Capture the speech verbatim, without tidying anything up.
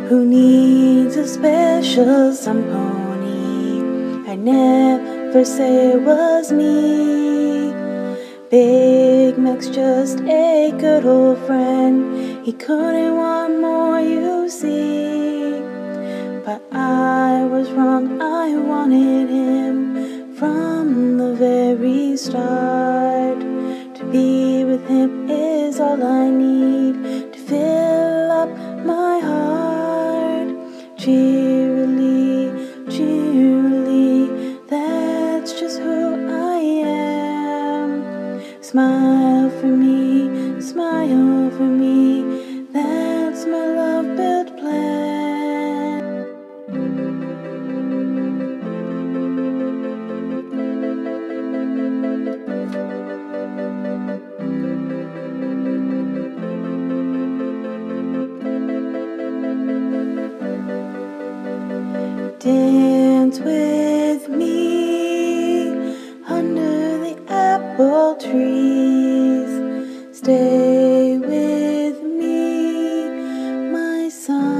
Who needs a special some pony? I never say it was me. Big Mac's just a good old friend. He couldn't want more, you see. But I was wrong, I wanted him from the very start. To be with him is all I need to fill up my heart. Cheerily, cheerily, that's just who I am. Smile for me, smile for me, that's my love-built plan. Dance with me under the apple trees. Stay with me, my son.